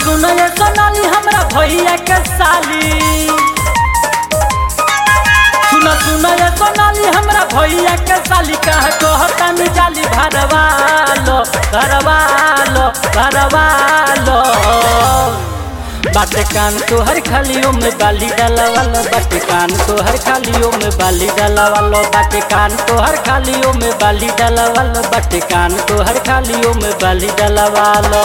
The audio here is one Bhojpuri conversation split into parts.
सुन ये सोनाली हमरा भैया के साली। सुन ये सोनाली हमरा भैया के साली कह कहता में जाली भरवालो भरवालो भरवालो। बाटे कान तो हर खालियों में बाली डाला वालो, बाटे कान तो हर खालियों में बाली डाला वालो, बाटे कान तो हर खालियों में बाली डाला वालो, बाटे कान तो हर खालियों में बाली डाला वालो।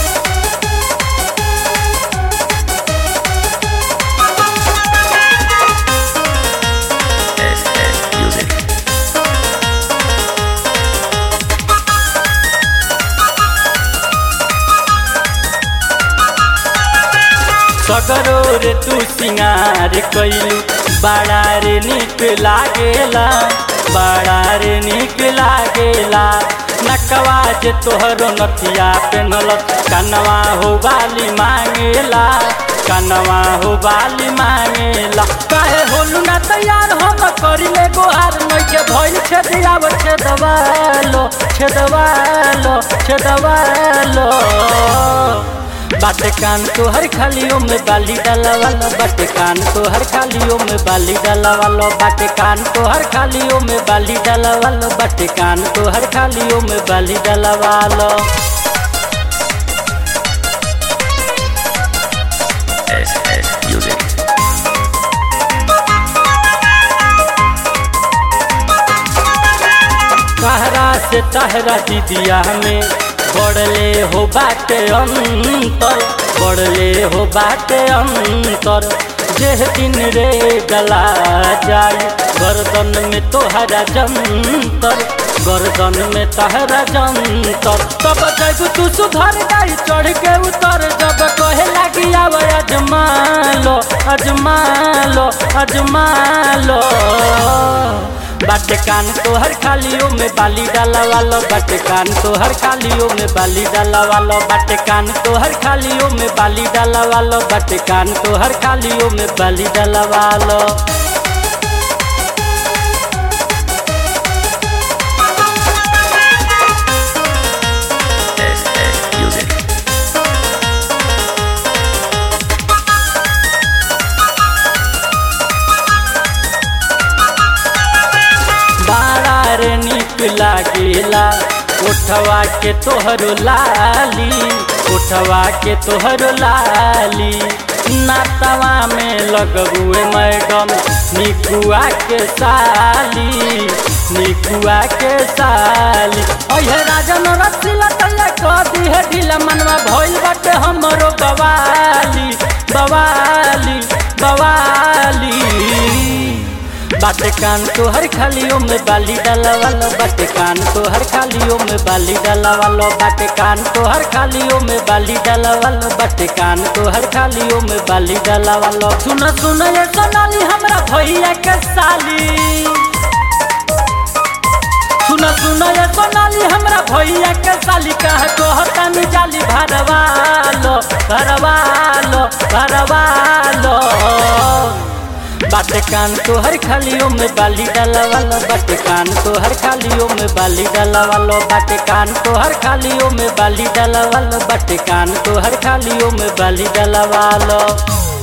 सगरो रे तू सिंगार कइलू बड़ा रे निक लागेला, बड़ा रे निक लागेला। नकवा जे तोहरो नथिया पेनल कनवा हो बाली मांगेला, कनवा हो बाली मांगेला। काहे होलू ना तैयार हम करिले गोहार नइखे भइल छेदियाव छेदवालो छेदवालो छेदवालो। बाटे कान तो हर खालियों में बाली डाला वालो, बाटे कान तो हर खालियों में बाली डाला वालो, बाटे कान तो हर खालियों में बाली डाला वालो, बाटे कान तो हर खालियों में बाली डाला वालो। कहरा से तहरा दीदिया में बढ़ले हो बाटे अंतर, बढ़ले हो बाटे अंतर। जेह दिन रे गला जाए गर्दन में तोहरा जंतर, गर्दन में तोहरा जंतर। तब जब तू सुधर जाई चढ़ के उतर, जब कहे लगी आव अजमा लो अजमा लो अजमा लो। बाटे कान तो हर खालियों में बाली डाला वालो, बाटे कान तो हर खालियों में बाली डाला वालो, बाटे कान तो हर खालियों में बाली डाला वालो, बाटे कान तो हर खालियों में बाली डाला वालो। बारा रे निक लागेला उठवा के तोहरो लाली, उठवा के तोहरो लाली। नातवा में लगबुए मैडम निकुआ के साली, निकुआ के साली। अहे राजन रसिला तैया कदी है ढीला, मनवा भइल बाटे हमरो बवाली बवाली बवाली। बाटे कान तो हर खालियों में बाली डाला वालो, बाटे कान तो हर खालियों में बाली डाला वालो, बाटे कान तो हर खालियों में बाली डाला वालो, बाटे कान तो हर खालियों में बाली डाला वालो। सुन ये सोनाली हमरा भैया के साली। सुन ये सोनाली हमरा भैया के साली कह कहता में जाली भरवालो भरवालो भरवालो। बाटे कान तो हर खालियों में बाली डाला वालो, बाटे कान तो हर खालियों में बाली डाला वालो, बाटे कान तो हर खालियों में बाली डाला वालो, बाटे कान तो हर खालियों में बाली डाला वालो।